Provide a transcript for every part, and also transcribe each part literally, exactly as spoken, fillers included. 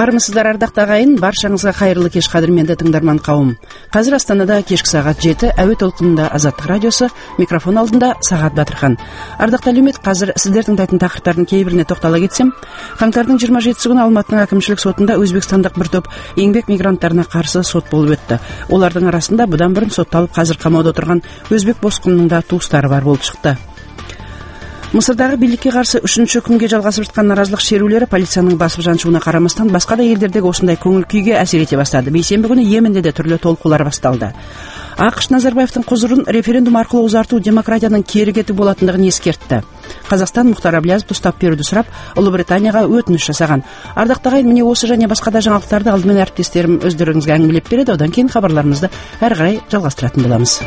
Армысыздар, ардақты ағайын, баршаңызға қайырлы кеш қадірменді тыңдарман қауым. Қазір Астанада кешкі сағат жеті, әуе толқынында Азаттық радиосы, микрофон алдында Сағат Батырхан. Ардақты әлеумет, қазір сіздер тыңдайтын тақырыптардың кейбіріне тоқтала кетсем, қаңтардың жиырма жетісі күні Алматының әкімшілік сотында өзбекстандық бір топ еңбек мигранттарына қарсы сот болып өтті. Олардың арасында бұдан бұрын сотталып қазір қамауда отырған өзбек босқынының да туыстары бар болып шықты. Мысырдағы билікке қарсы үшінші күнге жалғасып жатқан наразылық шерулері полицияның басып жаншуына қарамастан басқа да елдердегі осындай көңіл күйге әсер ете бастады. Бейсенбі күні Йеменде де түрлі толқулар басталды. ақш Назарбаевтың құзырын референдум арқылы ұзарту демократияның кері кету болатындығын ескертті. Қазақстан Мұхтар Әблязовты ұстап беруді сұрап, Ұлыбританияға өтініш жасаған. Ардақты ағайын, міне осы және басқа да жаңалықтарды алдымен әріптестерім өздеріңізге әңгімелеп береді, одан кейін хабарларымызды әрі қарай жалғастыратын боламыз.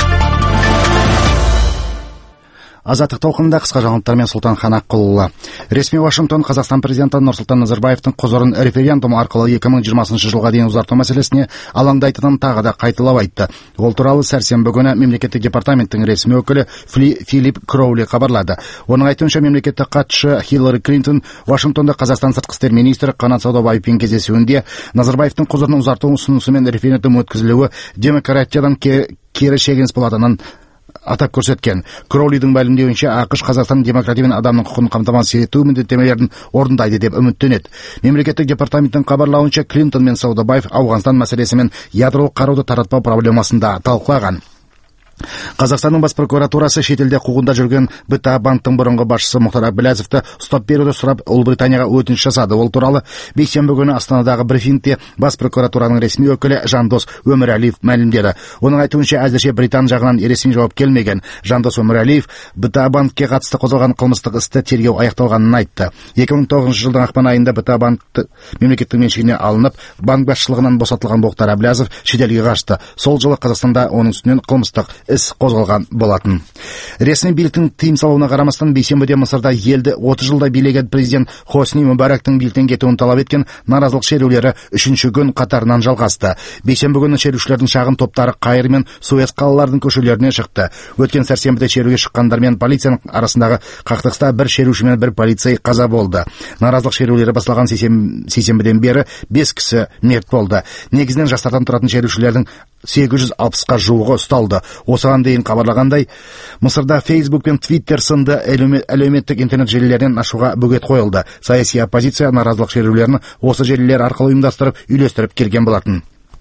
Азаттық толқынында қысқа жаңалықтармен Сұлтан Ханақұлы. Ресми Вашингтон Қазақстан президенті Нұрсұлтан Назарбаевтың құзырын референдум арқылы екі мың жиырмасыншы жылға дейін ұзарту мәселесіне алаңдайтынын тағы да қайталап айтты. Ол туралы сәрсенбі күні мемлекеттік департаменттің ресми өкілі Филипп Кроули хабарлады. Оның айтуынша мемлекеттік хатшы Хиллари Клинтон Вашингтонда Қазақстан сыртқы істер министрі Қанат Саудабаевпен кездесуінде Назарбаевтың құзырын ұзарту ұсынысымен референдум өткізілуі демократиядан кері шегініс болатынын атап көрсеткен. Кроулидің мәлімдеуінше ақш Қазақстан демократия мен адамның құқығын қамтамасыз ету міндеттемелерін орындайды деп үміттенеді. Мемлекеттік департаменттің хабарлауынша Клинтон мен Саудабаев Ауғанстан мәселесі мен ядролық қаруды таратпау проблемасын да талқылаған. Қазақстанның бас прокуратурасы шетелде қуғында жүрген бэ тэ а банктың бұрынғы басшысы Мұхтар Әблязовты ұстап беруді сұрап Ұлыбританияға өтініш жасады. Ол туралы бейсенбі күні Астанадағы брифингте бас прокуратураның ресми өкілі Жандос Өмірәлиев мәлімдеді. Оның айтуынша әзірше Британ жағынан ресми жауап келмеген. Жандос Өмірәлиев бэ тэ а банкке қатысты қозғалған қылмыстық істі тергеу аяқталғанын айтты. екі мың тоғызыншы жылдың ақпан айында бэ тэ а банкты мемлекеттің меншігіне алынып, банк басшылығынан босатылған Мұхтар Әблязов шетелге қашты. Сол жылы Қазақстанда оның үстінен қылмыстық іс қозғалған болатын. Ресми биліктің тыйым салуына қарамастан бейсенбіде Мысырда елді отыз жылда билеген президент Хосни Мүбәрактың биліктен кетуін талап еткен наразылық шерулері үшінші күн қатарынан жалғасты. Бейсенбі күні шерушілердің шағын топтары Қайыр мен Суэц қалаларының көшелеріне шықты. Өткен сәрсенбіде шеруге шыққандар мен полицияның арасындағы қақтығыста бір шеруші мен бір полицей қаза болды. Наразылық шерулері басталған сейсенбіден бері бес кісі мерт болды. Негізінен жастардан тұратын шерушілердің сегіз жүз алпысқа жуығы ұсталды. Осыған дейін хабарлағандай, Мысырда Facebook пен Twitter сынды әлеуметтік интернет желілерінен ашуға бөгет қойылды. Саяси оппозиция наразылық шерулерін осы желілер арқылы ұйымдастырып, үйлестіріп келген болатын.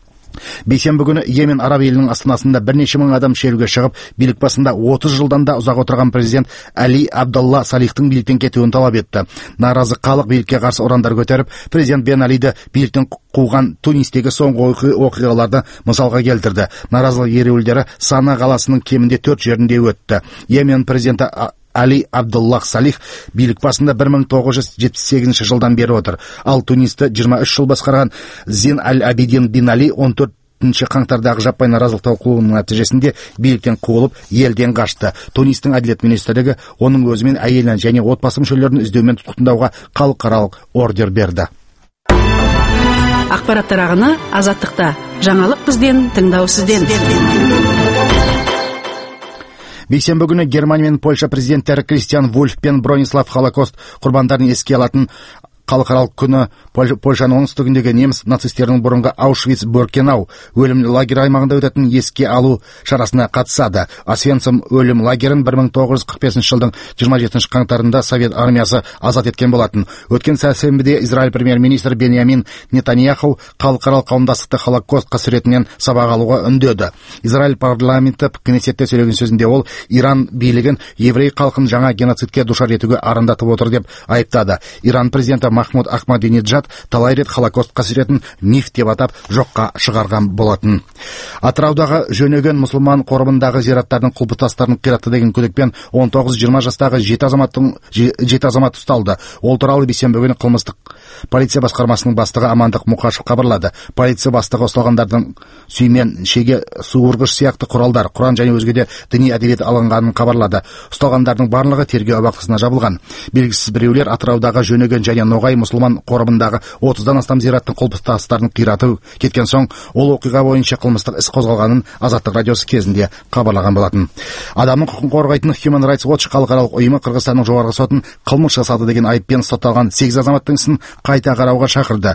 Бейсенбі күні Йемен араб елінің астанасында бірнеше мың адам шеруге шығып, билік басында отыз жылдан да ұзақ отырған президент Али Абдалла Салихтың биліктен кетуін талап етті. Наразы халық билікке қарсы ұрандар көтеріп, президент Бен Алиді биліктен қуған Тунистегі соңғы оқиғаларды мысалға келтірді. Наразылық ереуілдері Сана қаласының кемінде төрт жерінде өтті. Йемен президенті Али Абдуллах Салих билік басында бір мың тоғыз жүз жетпіс сегізінші жылдан бері отыр. Ал Тунисті жиырма үш жыл басқарған Зин Аль-Абидин Бин Али он төртінші қаңтардағы жаппай наразылық толқуының нәтижесінде биліктен қуылып, елден қашты. Тунистің әділет министрлігі оның өзімен әйелін және отбасы мүшелерін іздеумен тұтқындауға халықаралық ордер берді. Ақпараттар ағыны Азаттықта. Жаңалық бізден, тыңдау сізден. Бейсенбі күні Германия мен Польша президенттері Кристиан Вульф пен Бронислав Холокост құрбандарын еске алатын халықаралық күні Польшаның оңтүстігіндегі неміс нацистерінің бұрынғы Аушвиц-Биркенау өлім лагері аймағында өтетін еске алу шарасына қатысады. Освенцим өлім лагерін бір мың тоғыз жүз қырық бесінші жылдың жиырма жетінші қаңтарында Совет армиясы азат еткен болатын. Өткен сәрсенбіде Израиль премьер-министр Беньямин Нетаньяху халықаралық қауымдастықты Холокост қасіретінен сабақ алуға үндеді. Израиль парламенті кнессетте сөйлеген сөзінде ол Иран билігін еврей халқын жаңа геноцидке душар етуге арандатып отыр деп айыптады. Иран президенті Махмуд Ахмадинеджад талай рет Холокост қасіретін миф деп атап жоққа шығарған болатын. Атыраудағы жөнеген мұсылман қорымындағы зираттардың құлпытастарын қиратты деген күдікпен он тоғыз жиырма жастағы жеті азаматтың жеті азамат ұсталды. Ол туралы бейсенбі күні қылмыстық полиция басқармасының бастығы Амандық Мұқашев хабарлады. Полиция бастығы ұсталғандардың сүймен, шеге, суырғыш сияқты құралдар, Құран және өзге де діни әдебиет алынғанын хабарлады. Ұсталғандардың барлығы тергеу абақтысына жабылған. Белгісіз біреулер Атыраудағы жөнеген және Ноғай мұсылман қорымындағы отыздан астам зираттың құлпытастарын қиратып кеткен соң, ол оқиға бойынша қылмыстық іс қозғалғанын Азаттық радиосы кезінде хабарлаған болатын. Адамның құқығын қорғайтын Human Rights Watch халықаралық ұйымы Қырғызстанның жоғарғы сотын қылмыс жасады деген айыппен сотталған сегіз азаматтың ісін қайта қарауға шақырды.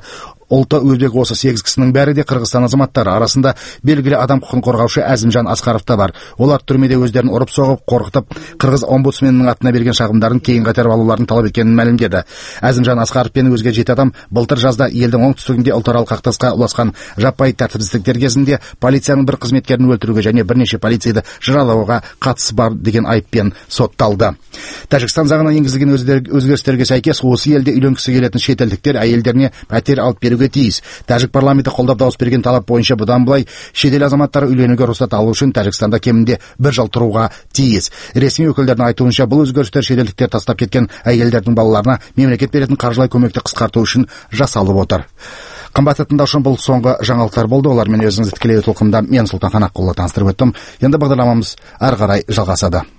ұлты өзбек осы сегіз кісінің бәрі де Қырғызстан азаматтары. Арасында белгілі адам құқығын қорғаушы Әзімжан Асқаров та бар. Олар түрмеде өздерін ұрып соғып, қорқытып, қырғыз омбудсменінің атына берген шағымдарын кейін қайтарып алуларын талап еткенін мәлімдеді. Әзімжан Асқаров пен өзге жеті адам былтыр жазда елдің оңтүстігінде ұлтаралық қақтығысқа ұласқан жаппай тәртіпсіздіктер кезінде полицияның бір қызметкерін өлтіруге және бірнеше полицейді жаралауға қатысы бар деген айыппен сотталды. Тәжікстан заңына енгізілген өзгерістерге сәйкес осы елде үйленгісі келетін шетелдіктер әйелдеріне пәтер алып беруге тиіс. Тәжік парламенті қолдап дауыс берген талап бойынша бұдан былай шетел азаматтары үйленуге рұқсат алу үшін Тәжікстанда кемінде бір жыл тұруға тиіс. Ресми өкілдердің айтуынша бұл өзгерістер шетелдіктер тастап кеткен әйелдердің балаларына мемлекет беретін қаржылай көмекті қысқарту үшін жасалып отыр. Қымбатты тыңдаушы, бұл соңғы жаңалықтар болды. Олармен өзіңізді тікелей толқында мен Сұлтан Қанақұлы таныстырып өттім. Енді бағдарламамыз ары қарай жалғасады.